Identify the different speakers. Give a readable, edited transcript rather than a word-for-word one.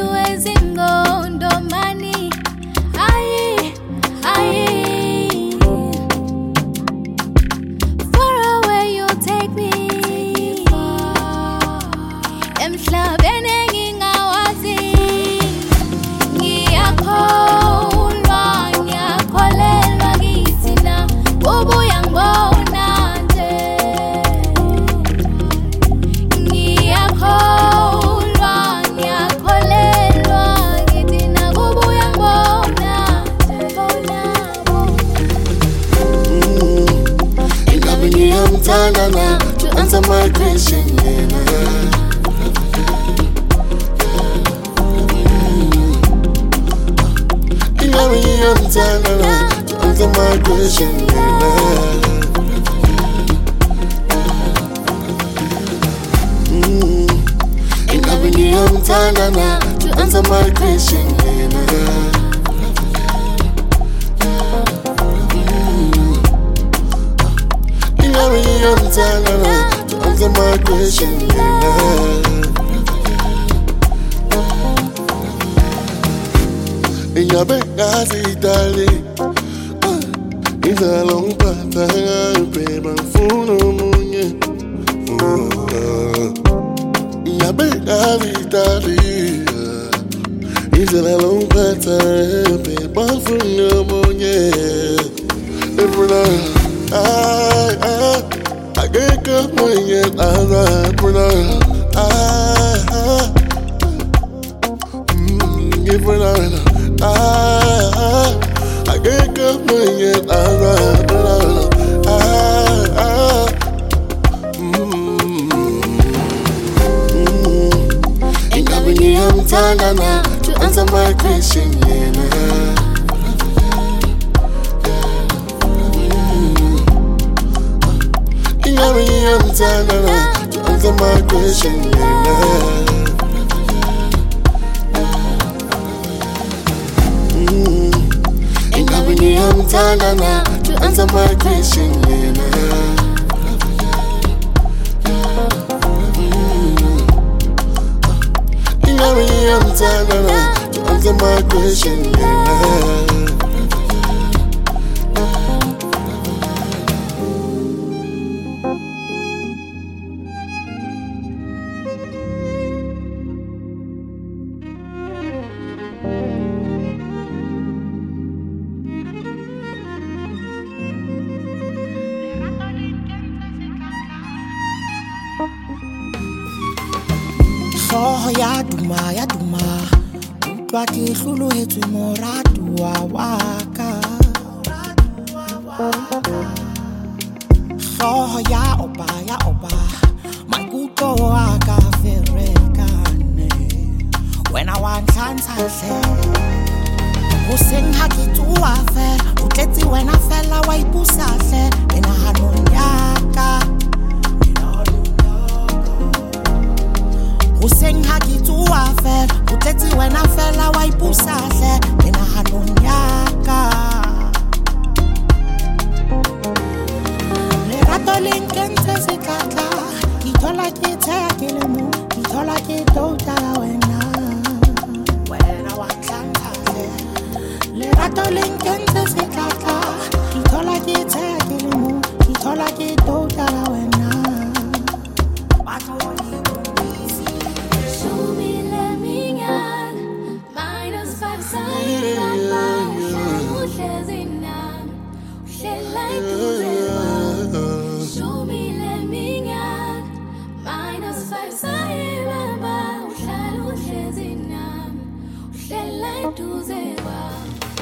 Speaker 1: ezingondo mani. Aye, aye. Far away you take me. Emhlabeni engingawazi. Ngiyakholwa, ngiyakholelwa kithina. Ubuya ngibona nje. Ngiyakholwa, ngiyakholelwa kithina. Ubuya ngibona nje.
Speaker 2: Ingabe ngiyamthanda na to answer my question, Ingabe ngiyamthanda na to answer my question, Ingabe ngiyamthanda na to answer my question, Ingabe ngiyamthanda na to answer my question, Ingabe ngazi idali Izala ungiphatha ngayibheba ngifuna omunye Ingabe ngazi idali Izala ungiphatha ngayibheba ngifuna omunye Every I get up when you I get up when you Ingabe ngiyamthanda na to answer my question, Ingabe ngiyamthanda na to answer my question, Ingabe ngiyamthanda na to answer my question, Ingabe ngiyamthanda na to answer my question,
Speaker 3: Oh, ya duma Utlwa ke hlolohetswe moratuwa wa ka Oh, ya opa maikutlo a ka ferekane Wena wa ntlhantsha hle Hoseng ha ke tsoa fela O tletse wena fela wa ipusa hle Menahanong ya ka Hoseng ha ke tsoa fela O tletse wena fela wa ipusa hle Menahanong ya ka Lerato le nkentse sekatla Ke thola ke tsheya ke le mo Ke thola ke touta ka wena Wena wa ntlhantsha hle Lerato le nkentse sekatla Ke thola ke tsheya ke le mo Ke thola ke touta ka wena
Speaker 1: Uhlala eduze kwami